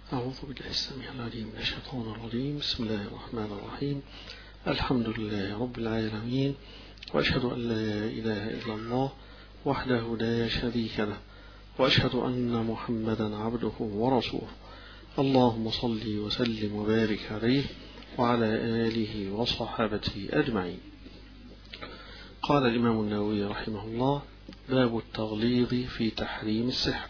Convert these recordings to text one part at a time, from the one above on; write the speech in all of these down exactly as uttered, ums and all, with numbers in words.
أعوذ بالله السميع العليم من الشيطان الرجيم. بسم الله الرحمن الرحيم. الحمد لله رب العالمين، وأشهد أن لا إله إلا الله وحده لا شريك له، وأشهد أن محمدا عبده ورسوله. اللهم صل وسلم وبارك عليه وعلى آله وصحابته أجمعين. قال الإمام النووي رحمه الله: باب التغليظ في تحريم السحر.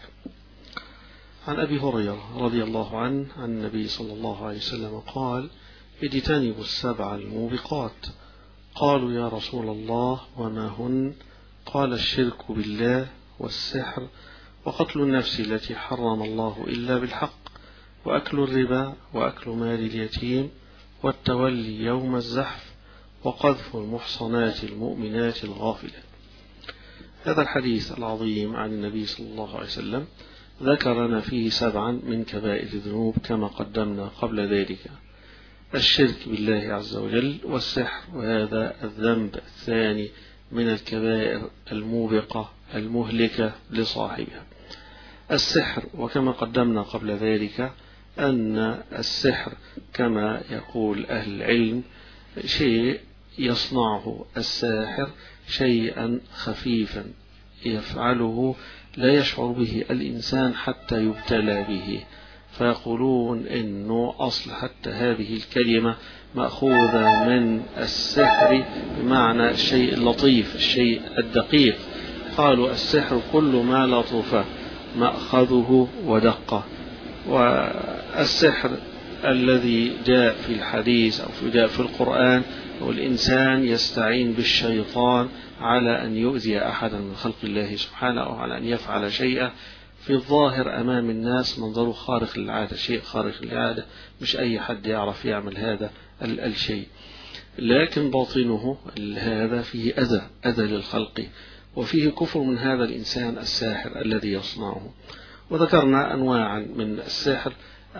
عن أبي هريرة رضي الله عنه عن النبي صلى الله عليه وسلم قال: اجتنبوا السبع الموبقات. قالوا: يا رسول الله وما هن؟ قال: الشرك بالله، والسحر، وقتل النفس التي حرم الله إلا بالحق، وأكل الربا، وأكل مال اليتيم، والتولي يوم الزحف، وقذف المحصنات المؤمنات الغافلات. هذا الحديث العظيم عن النبي صلى الله عليه وسلم ذكر لنا فيه سبعا من كبائر الذنوب كما قدمنا قبل ذلك: الشرك بالله عز وجل، والسحر، وهذا الذنب الثاني من الكبائر الموبقة المهلكة لصاحبها. السحر، وكما قدمنا قبل ذلك أن السحر كما يقول أهل العلم شيء يصنعه الساحر، شيئا خفيفا يفعله لا يشعر به الإنسان حتى يبتلى به، فيقولون إنه أصل حتى هذه الكلمة مأخوذة من السحر بمعنى الشيء اللطيف، الشيء الدقيق. قالوا: السحر كل ما لطف مأخذه ودقه. والسحر الذي جاء في الحديث أو جاء في القرآن والإنسان يستعين بالشيطان على أن يؤذي أحدا من خلق الله سبحانه، أو على أن يفعل شيئا في الظاهر أمام الناس منظره خارق للعادة، شيء خارق للعادة، مش أي حد يعرف يعمل هذا الشيء، لكن باطنه هذا فيه أذى أذى للخلق، وفيه كفر من هذا الإنسان الساحر الذي يصنعه. وذكرنا أنواعا من السحر،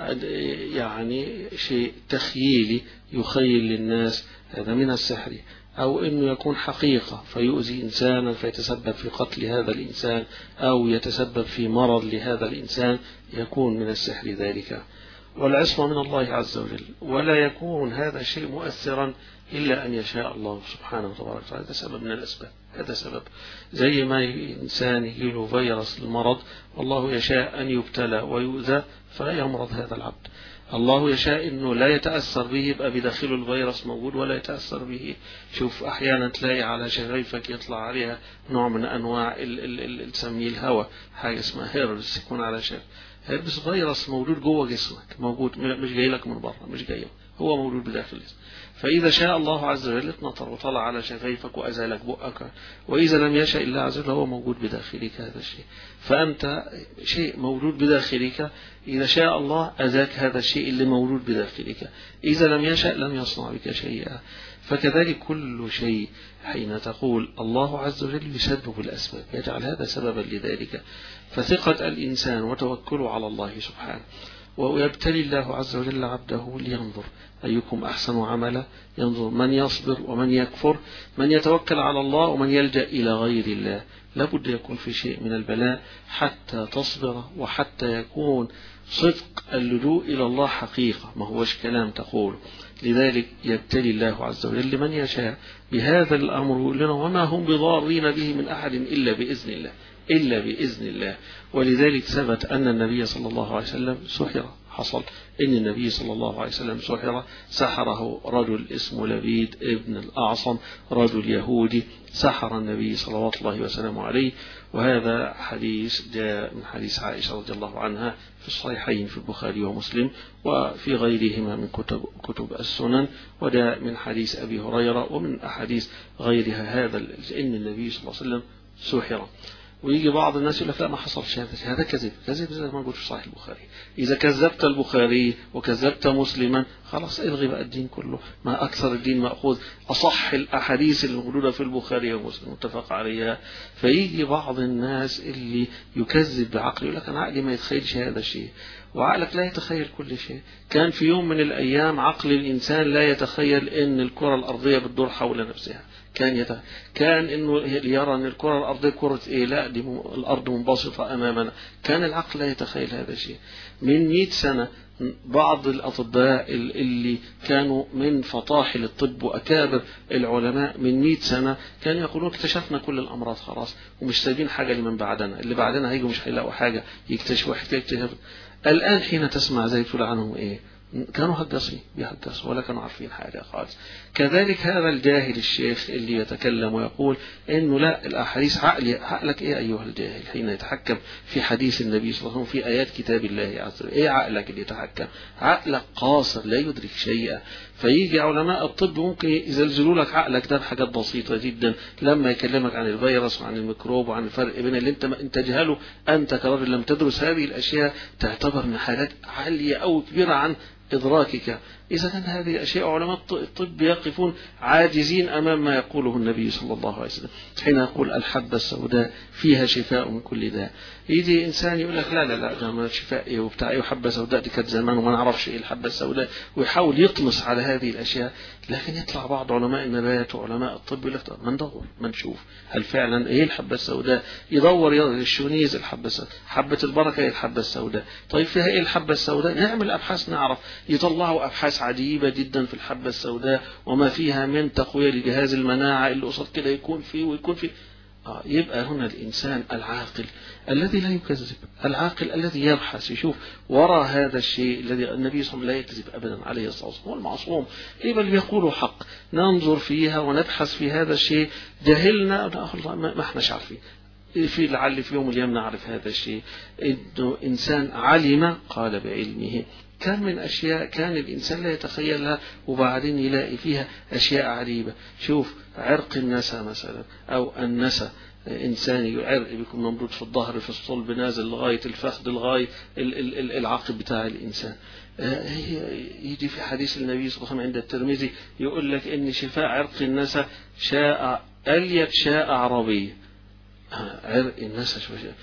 يعني شيء تخييلي يخيل للناس، هذا من السحر، أو أنه يكون حقيقة فيؤذي إنسانا فيتسبب في قتل هذا الإنسان، أو يتسبب في مرض لهذا الإنسان، يكون من السحر ذلك. والعصمة من الله عز وجل، ولا يكون هذا الشيء مؤثرا إلا أن يشاء الله سبحانه وتعالى. هذا سبب من الأسباب، هذا سبب. زي ما إنسان يجيله فيروس المرض، والله يشاء أن يبتلى ويؤذى فلا يمرض هذا العبد. الله يشاء أنه لا يتأثر به، يبقى بداخله الفيروس موجود ولا يتأثر به. شوف أحيانا تلاقي على شفايفك يطلع عليها نوع من أنواع نسميه الهواء، حاجة اسمها هيربس، يكون على شف هيربس فيروس موجود جوه جسمك، موجود مش جاي لك من بره، مش جاي، هو موجود بداخل الجسم. فإذا شاء الله عز وجل اتنطر وطلع على شفايفك وأزالك بؤك، وإذا لم يشاء الله عز وجل هو موجود بداخلك هذا الشيء. فأنت شيء موجود بداخلك، إذا شاء الله أذاك هذا الشيء اللي موجود بداخلك، إذا لم يشاء لم يصنع بك شيئا. فكذلك كل شيء حين تقول الله عز وجل يسبب الأسباب، يجعل هذا سببا لذلك. فثقة الإنسان وتوكله على الله سبحانه، ويبتلي الله عز وجل عبده لينظر أيكم أحسن عملا، ينظر من يصبر ومن يكفر، من يتوكل على الله ومن يلجأ إلى غير الله. لابد يكون في شيء من البلاء حتى تصبر، وحتى يكون صدق اللجوء إلى الله حقيقة، ما هوش كلام تقول. لذلك يبتلي الله عز وجل من يشاء بهذا الأمر لنا، وما هم بضارين به من أحد إلا بإذن الله، إلا بإذن الله. ولذلك ثبت أن النبي صلى الله عليه وسلم سحر، حصل إن النبي صلى الله عليه وسلم سحر، سحره رجل اسمه لبيد ابن الأعصم، رجل يهودي، سحر النبي صلوات الله وسلامه عليه. وهذا حديث جاء من حديث عائشة رضي الله عنها في الصحيحين في البخاري ومسلم وفي غيرهما من كتب, كتب السنن، وجاء من حديث أبي هريرة ومن أحاديث غيرها هذا إن النبي صلى الله عليه وسلم سحر. ويجي بعض الناس يقول لك لا ما حصلش هذا، هذا كذب، كذب زي ما موجود في صحيح البخاري. إذا كذبت البخاري وكذبت مسلما خلاص الغي بقى الدين كله، ما أكثر الدين مأخوذ أصح الأحاديث الموجودة في البخاري ومسلم متفق عليها. فيجي بعض الناس اللي يكذب بعقله، يقول لك أنا عقلي ما يتخيلش هذا الشيء، وعقلك لا يتخيل كل شيء. كان في يوم من الأيام عقل الإنسان لا يتخيل أن الكرة الأرضية بتدور حول نفسها، كان يت... كان انه يرى ان الكره الارضيه كره ايه؟ لا دي م... الارض منبسطه امامنا. كان العقل لا يتخيل هذا الشيء. من مئة سنه بعض الأطباء اللي كانوا من فطاحل الطب وأكابر العلماء من مئة سنة كانوا يقولون اكتشفنا كل الأمراض خلاص ومش سايبين حاجة لمن بعدنا، اللي بعدنا هيجوا مش هيلاقوا حاجة يكتشفوا حكاية. الآن حين تسمع زي تقول عنهم إيه؟ كانوا هجصين بيهجصوا ولا كانوا عارفين حاجة خالص. كذلك هذا الجاهل الشيخ اللي يتكلم ويقول إنه لا الأحاديث عقلي. عقلك إيه أيها الجاهل حين يتحكم في حديث النبي صلى الله عليه وسلم في آيات كتاب الله عز وجل؟ إيه عقلك اللي يتحكم؟ عقلك قاصر لا يدرك شيئا. فيجي علماء الطب ممكن يزلزلوا لك عقلك ده بحاجات بسيطة جدا لما يكلمك عن الفيروس وعن الميكروب وعن الفرق بين اللي انت انت تجهله انت كراجل لم تدرس هذه الاشياء تعتبر من حاجات عالية او كبيرة عن إدراكك. إذا كان هذه أشياء علماء الطب يقفون عاجزين أمام ما يقوله النبي صلى الله عليه وسلم حين يقول الحبة السوداء فيها شفاء من كل داء. يجي إنسان يقول لك لا لا لا ده ما شفاء إيه وبتاع إيه وحبة سوداء دي كانت زمان وما نعرفش إيه الحبة السوداء، ويحاول يطمس على هذه الأشياء. لكن يطلع بعض علماء النبات وعلماء الطب يقول لك ما ندور ما نشوف هل فعلا إيه الحبة السوداء. يدور الشونيز الحبة السوداء، حبة البركة الحبة السوداء، طيب فيها إيه الحبة السوداء؟ نعمل أبحاث نعرف. يطلعوا أبحاث عجيبة جدا في الحبة السوداء وما فيها من تقوية لجهاز المناعة اللي قصاد كده يكون فيه ويكون فيه. آه يبقى هنا الإنسان العاقل الذي لا يكذب، العاقل الذي يبحث يشوف وراء هذا الشيء الذي النبي صلى الله عليه وسلم لا يكذب أبدا عليه الصلاة والسلام، هو المعصوم. يبقى اللي يقولوا حق ننظر فيها ونبحث في هذا الشيء. جهلنا ما احناش عارفين في لعل في يوم اليوم نعرف هذا الشيء. إنه إنسان علم قال بعلمه. كان من أشياء كان الإنسان لا يتخيلها وبعدين يلاقي فيها أشياء عجيبة. شوف عرق النسا مثلا أو النسا، إنسان عرق بيكون ممدود في الظهر في الصلب نازل لغاية الفخذ لغاية العقب بتاع الإنسان. يجي في حديث النبي صلى الله عليه وسلم عند الترمذي يقول لك إن شفاء عرق النسا شاء أليت شاء عربي. عرق النسا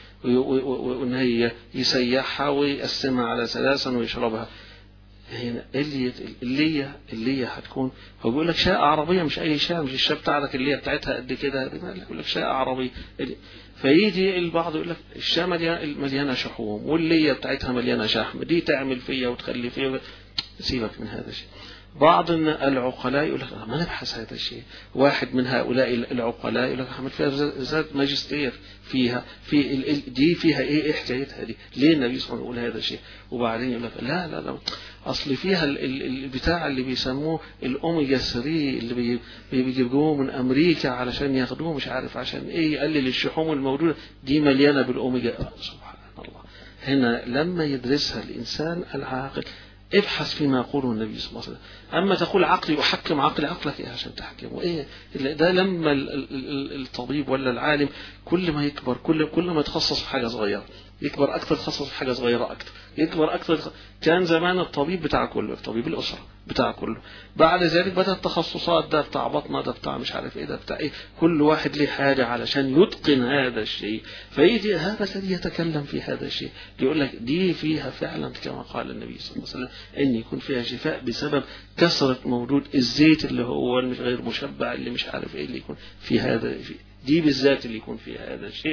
وإن هي يسيحها ويقسمها على ثلاثا ويشربها. هنا اللي اللي اللي هتكون هو بيقول لك شاء عربية مش أي شاء، مش الشاء بتاعتك اللي هي بتاعتها قد كده، يقول لك شاء عربي. فيجي البعض يقول لك الشاء مليانة شحوم واللي بتاعتها مليانة شحم، دي تعمل فيها وتخلي فيها. سيبك من هذا الشيء. بعض العقلاء يقول لك ما نبحث هذا الشيء. واحد من هؤلاء العقلاء يقول لك عمل فيها ذات ماجستير فيها في دي فيها ايه ايه حكايتها دي؟ ليه النبي صلى الله عليه وسلم يقول هذا الشيء؟ وبعدين يقول لك لا لا لا اصل فيها البتاع اللي بيسموه الاوميجا ثلاثة اللي بيجيبوه من امريكا علشان ياخدوه مش عارف عشان ايه يقلل الشحوم الموجوده دي مليانه بالاوميجا. سبحان الله. هنا لما يدرسها الانسان العاقل ابحث فيما يقوله النبي صلى الله عليه وسلم. أما تقول عقلي أحكم عقلي، عقلك إيه عشان تحكم؟ وإيه ده؟ لما الطبيب ولا العالم كل ما يكبر كل كل ما يتخصص في حاجة صغيرة يكبر أكثر، يتخصص في حاجة صغيرة أكثر يكبر أكثر. كان زمان الطبيب بتاع كله، طبيب الأسرة بتاع كله. بعد ذلك بدأت التخصصات، ده بتاع بطنة، ده بتاع مش عارف إيه، ده بتاع إيه، كل واحد له حاجة علشان يتقن هذا الشيء. فيجي هذا الذي يتكلم في هذا الشيء يقول لك دي فيها فعلا كما قال النبي صلى الله عليه وسلم إن يكون فيها شفاء بسبب كثرة موجود الزيت اللي هو مش غير مشبع اللي مش عارف إيه اللي يكون في هذا، دي بالذات اللي يكون في هذا الشيء.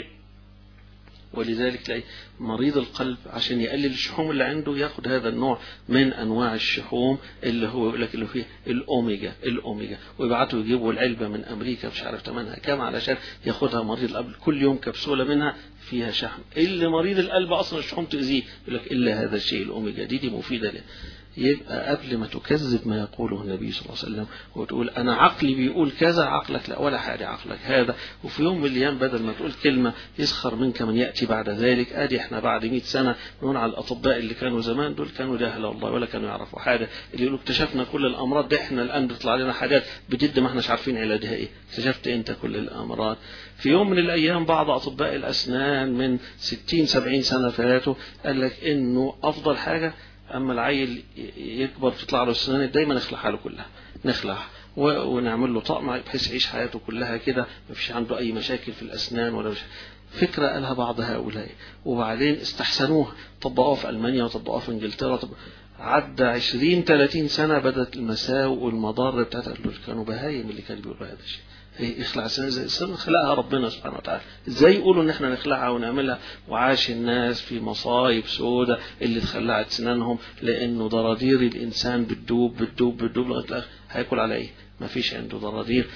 ولذلك تلاقي مريض القلب عشان يقلل الشحوم اللي عنده ياخد هذا النوع من انواع الشحوم اللي هو يقول لك اللي فيه الاوميجا الاوميجا ويبعتوا يجيبوا العلبه من امريكا مش عارف ثمنها كام علشان ياخدها مريض القلب كل يوم كبسوله منها فيها شحم. اللي مريض القلب اصلا الشحوم تؤذيه يقول لك الا هذا الشيء الاوميجا دي دي مفيده له. يبقى قبل ما تكذب ما يقوله النبي صلى الله عليه وسلم وتقول أنا عقلي بيقول كذا، عقلك لا ولا حاجة، عقلك هذا. وفي يوم من الأيام بدل ما تقول كلمة يسخر منك من يأتي بعد ذلك. أدي إحنا بعد مئة سنة نقول على الأطباء اللي كانوا زمان دول كانوا جاهلة والله ولا كانوا يعرفوا حاجة. اللي يقولوا اكتشفنا كل الأمراض ده إحنا الآن بيطلع لنا حاجات بجد ما إحناش عارفين علاجها إيه. اكتشفت أنت كل الأمراض. في يوم من الأيام بعض أطباء الأسنان من ستين سبعين سنة فاتوا قال لك إنه أفضل حاجة أما العيل يكبر تطلع له السنان دايما نخلع حاله كلها، نخلع ونعمل له طقم بحيث يعيش حياته كلها كده ما فيش عنده أي مشاكل في الأسنان ولا مش. فكرة قالها بعض هؤلاء وبعدين استحسنوها، طبقوها في ألمانيا وطبقوها في إنجلترا. طب عدى عشرين ثلاثين سنة بدأت المساوئ والمضار بتاعتها، كانوا بهايم اللي كانوا بيقولوا هذا الشيء. يخلع سنة زي السنة خلقها ربنا سبحانه وتعالى، ازاي يقولوا ان احنا نخلعها ونعملها؟ وعاش الناس في مصايب سودة اللي اتخلعت سنانهم، لانه ضرادير الانسان بتدوب بتدوب بتدوب لغايه الاخر هياكل على ايه؟ ما فيش عنده ضرادير.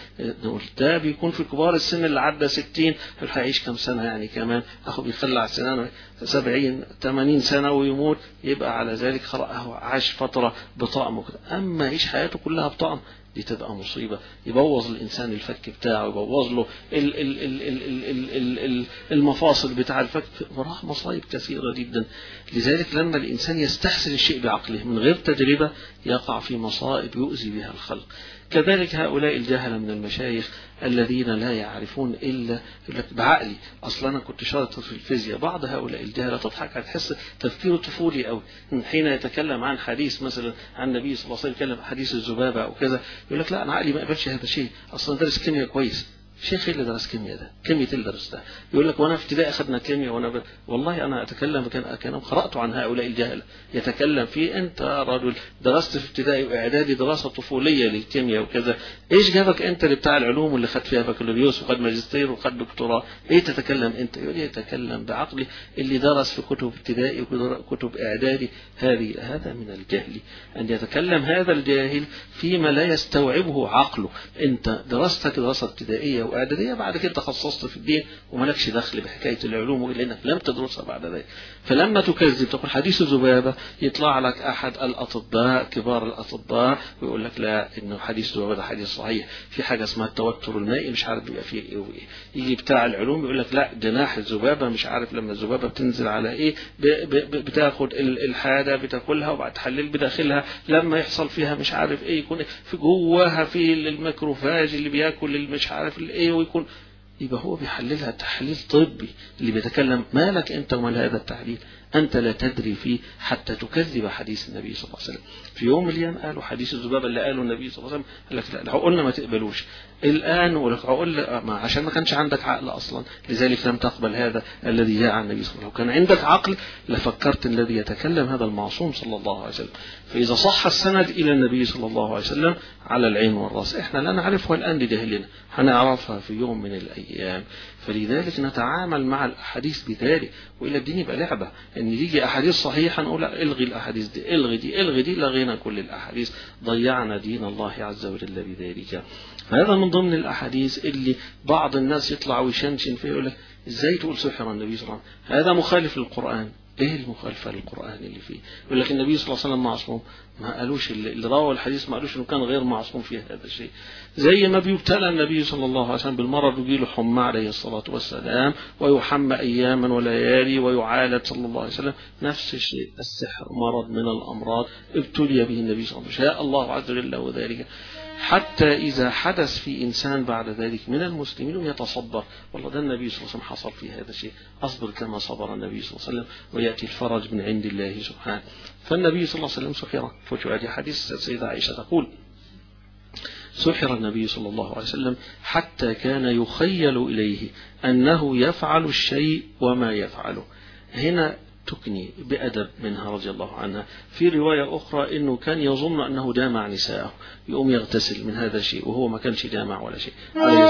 ده بيكون في كبار السن اللي عدى ستين، هيعيش كم سنة يعني كمان؟ اخو بيخلع سنانه سبعين ثمانين سنة ويموت، يبقى على ذلك خلقه عاش فترة بطعمه كده. اما يعيش حياته كلها بطعم، دي تبقى مصيبة، يبوظ الإنسان الفك بتاعه، يبوظ له ال ال ال ال ال ال ال المفاصل بتاع الفك، وراح مصايب كثيرة جدا. لذلك لما الإنسان يستحسن الشيء بعقله من غير تجربة يقع في مصائب يؤذي بها الخلق. كذلك هؤلاء الجهلة من المشايخ الذين لا يعرفون إلا بعقلي. أصلا أنا كنت شاطر في الفيزياء، بعض هؤلاء الجهلة تضحك، هتحس تفكيره طفولي أوي. حين يتكلم عن حديث مثلا عن النبي صلى الله عليه وسلم، يتكلم حديث الذبابة أو كذا، يقول لك لا أنا عقلي ما قبلش هذا الشيء، أصلا درس كيمياء كويس. شيخ اللي درس كيمياء ده كيمياء اللي درس ده يقول لك وانا في ابتدائي اخذنا كيمياء وانا ب... والله انا اتكلم كان كلام قرات عن هؤلاء الجهله يتكلم فيه. انت رجل درست في ابتدائي واعدادي دراسه طفوليه للكيمياء وكذا، ايش جابك انت اللي بتاع العلوم واللي خد فيها بكالوريوس وخد ماجستير وخد دكتوراه؟ ايه تتكلم انت؟ يقول لي يتكلم بعقلي اللي درس في كتب ابتدائي وكتب اعدادي. هذه هذا من الجهل ان يتكلم هذا الجاهل فيما لا يستوعبه عقله. انت دراستك دراسه ابتدائيه واعداديه، بعد كده تخصصت في الدين وملكش دخل بحكايه العلوم الا انك لم تدرسها بعد ذلك. فلما تكذب تقول حديث الذبابه، يطلع لك احد الاطباء كبار الاطباء ويقول لك لا، انه حديث الذبابه ده حديث صحيح، في حاجه اسمها التوتر المائي مش عارف بيبقى فيه ايه وايه. يجي بتاع العلوم يقول لك لا، جناح الذبابه مش عارف لما الذبابه بتنزل على ايه بتاخد الحاجه بتاكلها وبعد تحلل بداخلها، لما يحصل فيها مش عارف ايه يكون في جواها في الميكروفاج اللي بياكل مش عارف الايه، ويكون يبقى هو بيحللها تحليل طبي. اللي بيتكلم مالك انت ومال هذا التحليل؟ انت لا تدري فيه حتى تكذب حديث النبي صلى الله عليه وسلم. في يوم من الايام قالوا حديث الذبابه اللي قاله النبي صلى الله عليه وسلم، قال لك لا العقول ما تقبلوش. الان ولك عقول ما عشان ما كانش عندك عقل اصلا، لذلك لم تقبل هذا الذي جاء عن النبي صلى الله عليه وسلم. لو كان عندك عقل لفكرت الذي يتكلم هذا المعصوم صلى الله عليه وسلم. فاذا صح السند الى النبي صلى الله عليه وسلم على العين والراس، احنا لا نعرفها الان لجهلنا، هنعرفها في يوم من الايام. فلذلك نتعامل مع الاحاديث بذلك، والا الدين يبقى لعبه. ان يجي احاديث صحيحه نقول الغي الاحاديث دي، الغي دي الغي دي، لغينا كل الاحاديث، ضيعنا دين الله عز وجل بذلك. هذا من ضمن الاحاديث اللي بعض الناس يطلع ويشنشن فيه يقول لك ازاي تقول سحر النبي صلى الله عليه وسلم؟ هذا مخالف للقران. ايه المخالفه للقران اللي فيه؟ يقول لك النبي صلى الله عليه وسلم معصوم. ما قالوش اللي روى الحديث ما قالوش انه كان غير معصوم في هذا الشيء. زي ما بيبتلى النبي صلى الله عليه وسلم بالمرض ويجي له حمى عليه الصلاه والسلام ويحمى اياما وليالي ويعالج صلى الله عليه وسلم، نفس الشيء السحر مرض من الامراض ابتلي به النبي صلى الله عليه وسلم، شاء الله عز وجل له ذلك. حتى إذا حدث في إنسان بعد ذلك من المسلمين يتصبر، والله ده النبي صلى الله عليه وسلم حصل في هذا الشيء، أصبر كما صبر النبي صلى الله عليه وسلم ويأتي الفرج من عند الله سبحانه. فالنبي صلى الله عليه وسلم سحر. فجاء حديث السيدة عائشة تقول سحر النبي صلى الله عليه وسلم حتى كان يخيل إليه أنه يفعل الشيء وما يفعله. هنا تكني بأدب منها رضي الله عنها. في رواية أخرى أنه كان يظن أنه جامع نساءه، يقوم يغتسل من هذا الشيء وهو ما كانش جامع ولا شيء.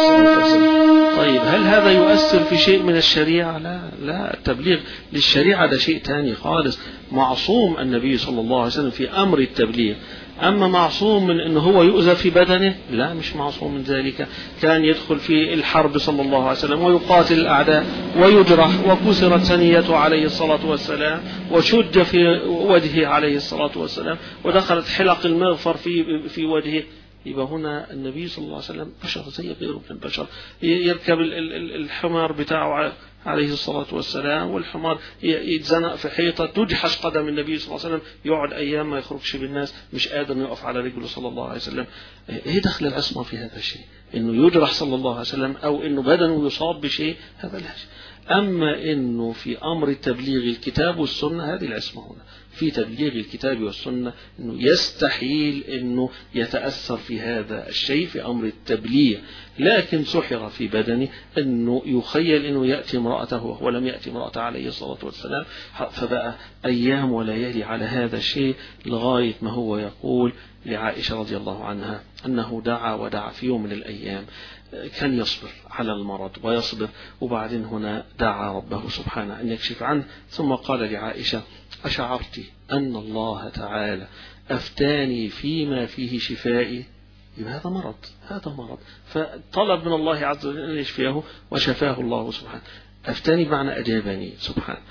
طيب هل هذا يؤثر في شيء من الشريعة؟ لا لا، التبليغ للشريعة ده شيء تاني خالص. معصوم النبي صلى الله عليه وسلم في أمر التبليغ. أما معصوم من أنه هو يؤذى في بدنه؟ لا، مش معصوم من ذلك. كان يدخل في الحرب صلى الله عليه وسلم ويقاتل الأعداء ويجرح، وكسرت ثنيته عليه الصلاة والسلام وشج في وجهه عليه الصلاة والسلام ودخلت حلق المغفر في في وجهه. يبقى هنا النبي صلى الله عليه وسلم بشر زي غيره من البشر، يركب الحمار بتاعه عليه الصلاة والسلام والحمار يتزنق في حيطة تجحش قدم النبي صلى الله عليه وسلم، يقعد أيام ما يخرجش بالناس، مش قادر يقف على رجله صلى الله عليه وسلم. إيه دخل العصمة في هذا الشيء؟ إنه يجرح صلى الله عليه وسلم أو إنه بدنه يصاب بشيء، هذا لا شيء. أما إنه في أمر التبليغ الكتاب والسنة هذه العصمة هنا. في تبليغ الكتاب والسنة إنه يستحيل إنه يتأثر في هذا الشيء في أمر التبليغ. لكن سحر في بدنه إنه يخيل إنه يأتي امرأة امرأته وهو لم يأتي امرأته عليه الصلاة والسلام. فبقى أيام وليالي على هذا الشيء لغاية ما هو يقول لعائشة رضي الله عنها أنه دعا ودعا في يوم من الأيام كان يصبر على المرض ويصبر، وبعدين هنا دعا ربه سبحانه أن يكشف عنه، ثم قال لعائشة: أشعرت أن الله تعالى أفتاني فيما فيه شفائي؟ يبقى هذا مرض، هذا مرض، فطلب من الله عز وجل أن يشفيه وشفاه الله سبحانه. أفتاني بمعنى أجابني سبحانه.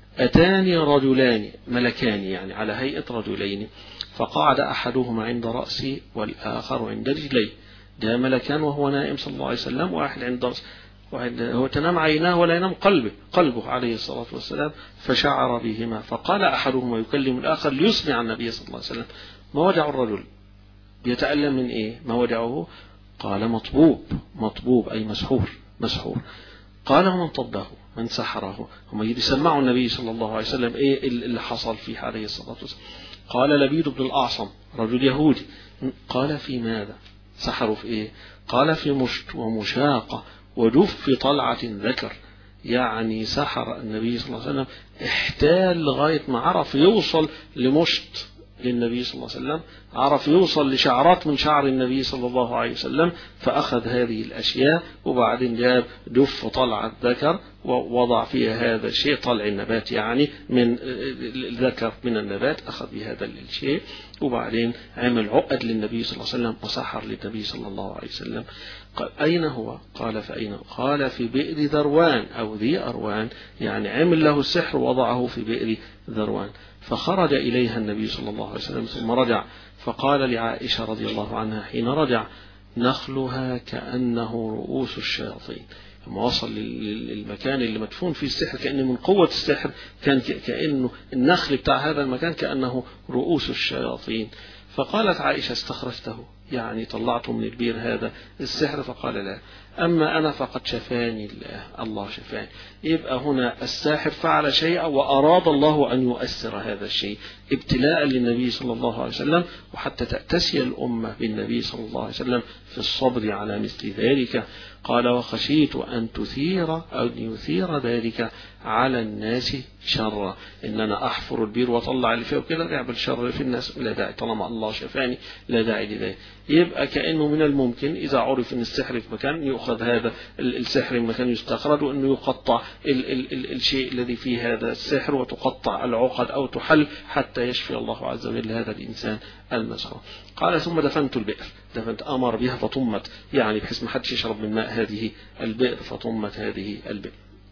أتاني رجلان ملكان يعني على هيئة رجلين، فقعد أحدهما عند رأسي والآخر عند رجلي. ده ملكان وهو نائم صلى الله عليه وسلم، واحد عند رأسه، هو تنام عيناه ولا ينام قلبه قلبه عليه الصلاة والسلام، فشعر بهما. فقال أحدهما يكلم الآخر ليسمع النبي صلى الله عليه وسلم: ما وجع الرجل؟ بيتألم من إيه؟ ما وجعه؟ قال: مطبوب. مطبوب أي مسحور مسحور. قال: ومن طبه؟ من سحره؟ هم يسمعوا النبي صلى الله عليه وسلم إيه اللي حصل فيه عليه الصلاة والسلام. قال: لبيد بن الأعصم رجل يهودي. قال: في ماذا؟ سحروا في إيه؟ قال: في مشت ومشاقة ودف طلعة ذكر. يعني سحر النبي صلى الله عليه وسلم، احتال لغاية ما عرف يوصل لمشت للنبي صلى الله عليه وسلم، عرف يوصل لشعرات من شعر النبي صلى الله عليه وسلم، فأخذ هذه الأشياء وبعدين جاب دف طلعة ذكر ووضع فيها هذا الشيء، طلع النبات يعني من الذكر من النبات، أخذ بهذا الشيء وبعدين عمل عقد للنبي صلى الله عليه وسلم وسحر للنبي صلى الله عليه وسلم. قال: أين هو؟ قال: فأين؟ قال: في بئر ذروان أو ذي أروان، يعني عمل له السحر ووضعه في بئر ذروان. فخرج إليها النبي صلى الله عليه وسلم ثم رجع، فقال لعائشة رضي الله عنها حين رجع: نخلها كأنه رؤوس الشياطين. لما وصل للمكان اللي مدفون فيه السحر، كأن من قوة السحر كان كأنه النخل بتاع هذا المكان كأنه رؤوس الشياطين. فقالت عائشة: استخرجته؟ يعني طلعته من البير هذا السحر؟ فقال: لا، أما أنا فقد شفاني الله، الله شفاني. يبقى هنا الساحر فعل شيئا وأراد الله أن يؤثر هذا الشيء ابتلاء للنبي صلى الله عليه وسلم، وحتى تأتسي الأمة بالنبي صلى الله عليه وسلم في الصبر على مثل ذلك. قال: وخشيت أن تثير أو يثير ذلك على الناس شرا، إن أنا أحفر البير وأطلع اللي فيه وكده يعمل شر في الناس، لا داعي، طالما الله شفاني لا داعي لذلك. يبقى كأنه من الممكن إذا عرف أن السحر في مكان يؤخذ هذا السحر من مكان يستخرج، وأنه يقطع ال ال ال الشيء الذي فيه هذا السحر وتقطع العقد أو تحل حتى يشفي الله عز وجل هذا الإنسان المسحور. قال: ثم دفنت البئر، دفنت أمر بها فطمت، يعني بحيث ما حدش يشرب من ماء هذه البئر، فطمت هذه البئر.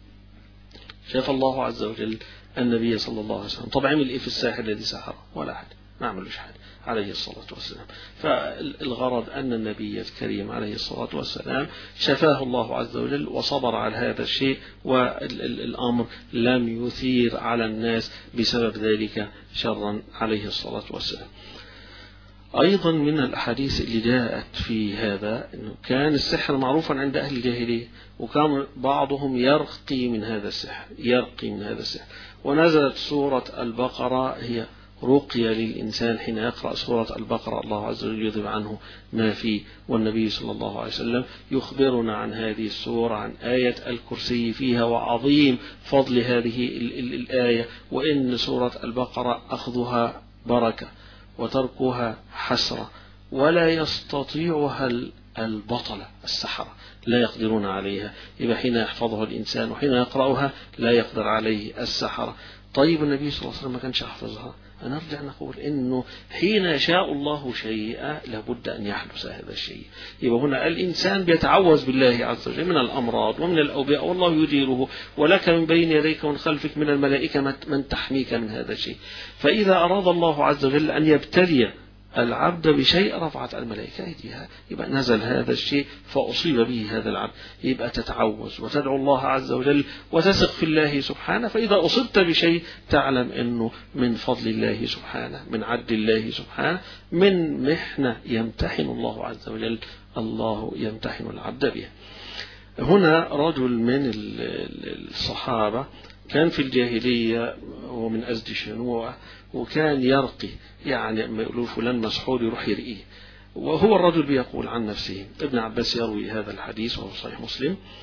شاف الله عز وجل النبي صلى الله عليه وسلم. طب عمل إيه في الساحر الذي سحره؟ ولا حاجة، ما عملوش حاجة عليه الصلاة والسلام. فالغرض أن النبي الكريم عليه الصلاة والسلام شفاه الله عز وجل وصبر على هذا الشيء، والأمر لم يثير على الناس بسبب ذلك شرا عليه الصلاة والسلام. أيضا من الأحاديث اللي جاءت في هذا أنه كان السحر معروفا عند أهل الجاهلية، وكان بعضهم يرقي من هذا السحر يرقي من هذا السحر ونزلت سورة البقرة هي رقية للإنسان حين يقرأ سورة البقرة الله عز وجل يذهب عنه ما فيه. والنبي صلى الله عليه وسلم يخبرنا عن هذه السورة، عن آية الكرسي فيها وعظيم فضل هذه الآية، وإن سورة البقرة أخذها بركة وتركها حسرة، ولا يستطيعها البطلة السحرة، لا يقدرون عليها. يبقى حين يحفظها الإنسان وحين يقرأها لا يقدر عليه السحرة. طيب النبي صلى الله عليه وسلم ما كانش يحفظها. نرجع نقول إنه حين يشاء الله شيئا لابد أن يحدث هذا الشيء. يبقى هنا الإنسان بيتعوذ بالله عز وجل من الأمراض ومن الأوبئة، والله يديره، ولك من بين يديك ومن خلفك من الملائكة من تحميك من هذا الشيء. فإذا أراد الله عز وجل أن يبتلي العبد بشيء رفعت الملائكة أيديها، يبقى نزل هذا الشيء فأصيب به هذا العبد. يبقى تتعوذ وتدعو الله عز وجل وتثق في الله سبحانه، فإذا أصبت بشيء تعلم أنه من فضل الله سبحانه، من عدل الله سبحانه، من محنة يمتحن الله عز وجل الله يمتحن العبد بها. هنا رجل من الصحابة كان في الجاهلية ومن أزد شنوع، وكان يرقي، يعني لما يقولوا فلان مسحور يروح يرقيه. وهو الرجل بيقول عن نفسه، ابن عباس يروي هذا الحديث وهو صحيح مسلم،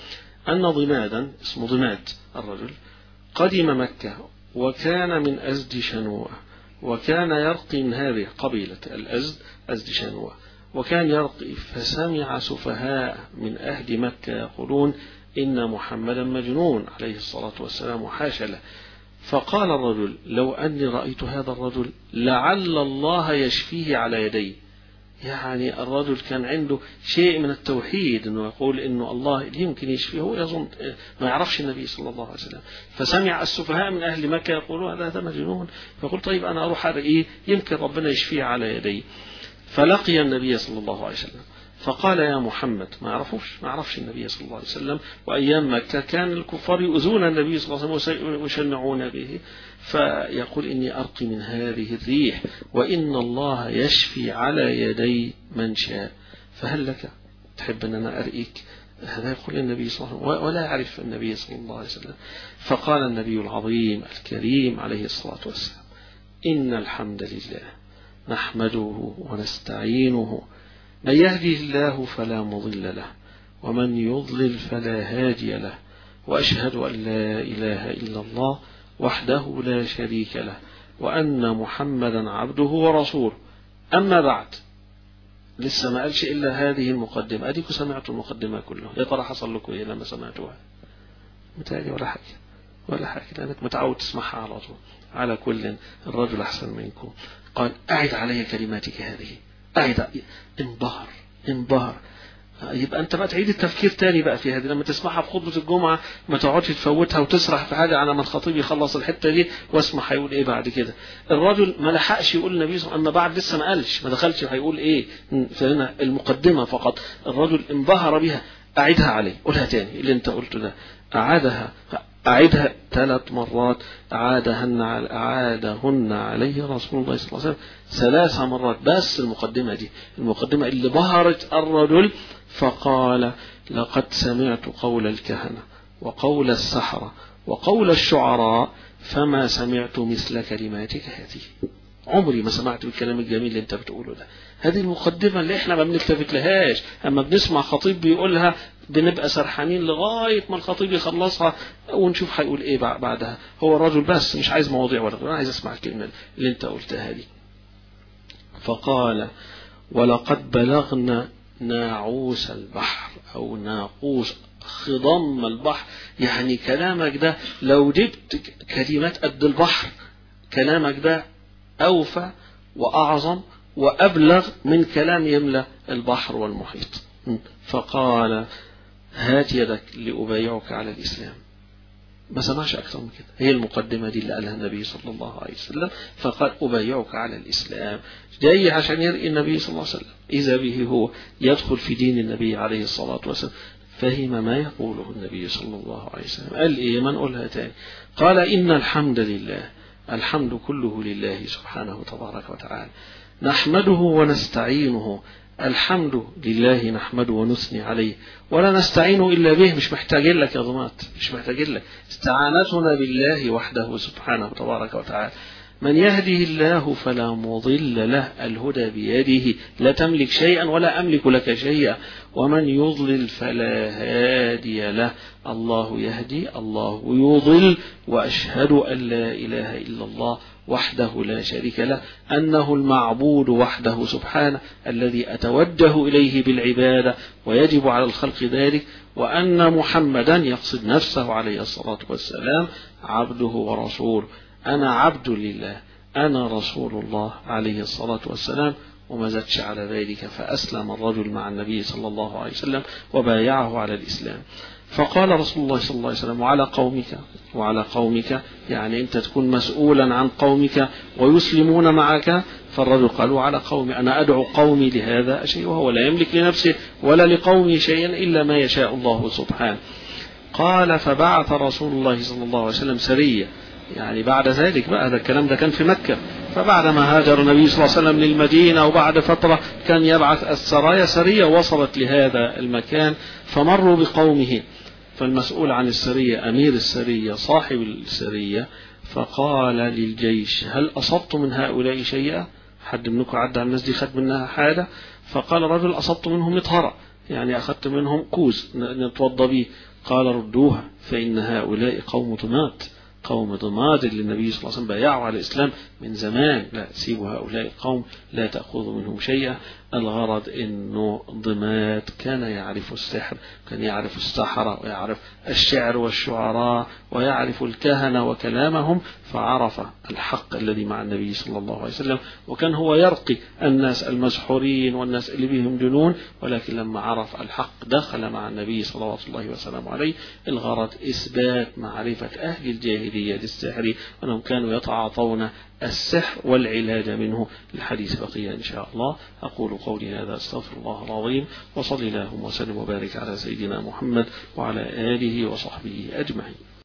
أن ضمادا اسمه ضماد الرجل قدم مكة وكان من أزد شنوءة، وكان يرقي من هذه قبيلة الأزد أزد شنوءة، وكان يرقي فسمع سفهاء من أهل مكة يقولون إن محمدا مجنون عليه الصلاة والسلام وحاشا له. فقال الرجل لو أني رأيت هذا الرجل لعل الله يشفيه على يدي. يعني الرجل كان عنده شيء من التوحيد، أنه يقول أنه الله يمكن يشفيه، هو يظن ما يعرفش النبي صلى الله عليه وسلم. فسمع السفهاء من أهل مكة يقولون هذا مجنون، فقل طيب أنا أروح أرقيه يمكن ربنا يشفيه على يدي. فلقي النبي صلى الله عليه وسلم فقال يا محمد، ما يعرفوش ما يعرفش النبي صلى الله عليه وسلم، وأيام مكة كان الكفار يؤذون النبي صلى الله عليه وسلم ويشنعون به، فيقول إني أرقي من هذه الريح وإن الله يشفي على يدي من شاء، فهل لك تحب أن أنا أرقيك؟ هذا يقول النبي صلى الله عليه وسلم ولا يعرف النبي صلى الله عليه وسلم. فقال النبي العظيم الكريم عليه الصلاة والسلام إن الحمد لله نحمده ونستعينه، من يهده الله فلا مضل له ومن يضلل فلا هادي له، وأشهد أن لا إله إلا الله وحده لا شريك له وأن محمدا عبده ورسوله. أما بعد، لسه ما قالش إلا هذه المقدمة. أديكم سمعتوا المقدمة كلها، يا ترى حصل لكم إيه لما سمعتوها؟ متهيألي ولا حاجة ولا حاجة، لأنك متعود تسمعها على طول. على كل الرجل أحسن منكم. قال أعد علي كلماتك هذه، أعد. انبهر انبهر. يبقى أنت بقى تعيد التفكير تاني بقى في هذه، لما تسمعها في خطبة الجمعة ما تقعدش تفوتها وتسرح في حاجة على ما الخطيب يخلص الحتة دي واسمع هيقول إيه بعد كده. الرجل ما لحقش يقول النبي صلى الله عليه وسلم، أما بعد لسه ما قالش، ما دخلش هيقول إيه، فهنا المقدمة فقط. الرجل انبهر بها. أعدها عليه، قولها تاني اللي أنت قلته ده. أعادها أعدها ثلاث مرات، أعادهن أعادهن عليه رسول الله صلى الله عليه وسلم ثلاث مرات. بس المقدمة دي المقدمة اللي بهرت الرجل. فقال لقد سمعت قول الكهنة وقول السحرة وقول الشعراء فما سمعت مثل كلماتك هذه. عمري ما سمعت الكلام الجميل اللي انت بتقوله ده. هذه المقدمة اللي احنا ما بنلتفت لهاش، اما بنسمع خطيب بيقولها بنبقى سرحانين لغاية ما الخطيب يخلصها ونشوف هيقول ايه بعدها. هو الرجل بس مش عايز مواضيع ولا انا عايز اسمع الكلمة اللي انت قلتها دي. فقال ولقد بلغنا ناعوس البحر او ناقوس خضم البحر. يعني كلامك ده لو جبت كلمات قد البحر كلامك ده أوفى وأعظم وأبلغ من كلام يملأ البحر والمحيط. فقال هات يدك لأبايعك على الإسلام. ما سمعش أكثر من كده. هي المقدمة دي اللي قالها النبي صلى الله عليه وسلم. فقال أبايعك على الإسلام، جاي عشان يرقي النبي صلى الله عليه وسلم. إذا به هو يدخل في دين النبي عليه الصلاة والسلام، فهم ما يقوله النبي صلى الله عليه وسلم. قال إيه؟ ما نقولها تاني. قال إن الحمد لله، الحمد كله لله سبحانه تبارك وتعالى، نحمده ونستعينه. الحمد لله نحمده ونثني عليه ولا نستعين إلا به. مش محتاجين لك يا ضمات، مش محتاجين لك. استعانتنا بالله وحده سبحانه تبارك وتعالى. من يهده الله فلا مضل له، الهدى بيده، لا تملك شيئا ولا أملك لك شيئا. ومن يضلل فلا هادي له، الله يهدي الله يضل. وأشهد أن لا إله إلا الله وحده لا شريك له، أنه المعبود وحده سبحانه الذي أتوجه إليه بالعبادة ويجب على الخلق ذلك. وأن محمدا يقصد نفسه عليه الصلاة والسلام عبده ورسوله. أنا عبد لله، أنا رسول الله عليه الصلاة والسلام. وما زادش على ذلك، فأسلم الرجل مع النبي صلى الله عليه وسلم وبايعه على الإسلام. فقال رسول الله صلى الله عليه وسلم وعلى قومك، وعلى قومك يعني أنت تكون مسؤولا عن قومك ويسلمون معك. فالرجل قال وعلى قومي، أنا أدعو قومي لهذا شيء وهو لا يملك لنفسه ولا لقومه شيئا إلا ما يشاء الله سبحانه. قال فبعث رسول الله صلى الله عليه وسلم سرية. يعني بعد ذلك بقى، هذا الكلام ده كان في مكة. فبعد ما هاجر النبي صلى الله عليه وسلم للمدينة وبعد فترة كان يبعث السرايا. سرية وصلت لهذا المكان فمروا بقومه، فالمسؤول عن السرية أمير السرية صاحب السرية فقال للجيش هل أصبت من هؤلاء شيئا؟ حد منكم عدى على الناس دي خد منها حاجة؟ فقال رجل أصبت منهم مطهرة، يعني أخذت منهم كوز نتوضى به. قال ردوها فإن هؤلاء قوم ضماد، قوم ضماد اللي النبي صلى الله عليه وسلم بايعوا على الإسلام من زمان، لا سيبوا هؤلاء القوم لا تأخذوا منهم شيئا. الغرض أنه ضماد كان يعرف السحر، كان يعرف السحرة ويعرف الشعر والشعراء ويعرف الكهنة وكلامهم، فعرف الحق الذي مع النبي صلى الله عليه وسلم، وكان هو يرقي الناس المسحورين والناس اللي بهم جنون، ولكن لما عرف الحق دخل مع النبي صلى الله وسلم عليه. الغرض إثبات معرفة أهل الجاهلية للسحر، أنهم كانوا يتعاطون السحر والعلاج منه. الحديث بقية إن شاء الله. أقول قولي هذا أستغفر الله العظيم، وصلي اللهم وسلم وبارك على سيدنا محمد وعلى آله وصحبه أجمعين.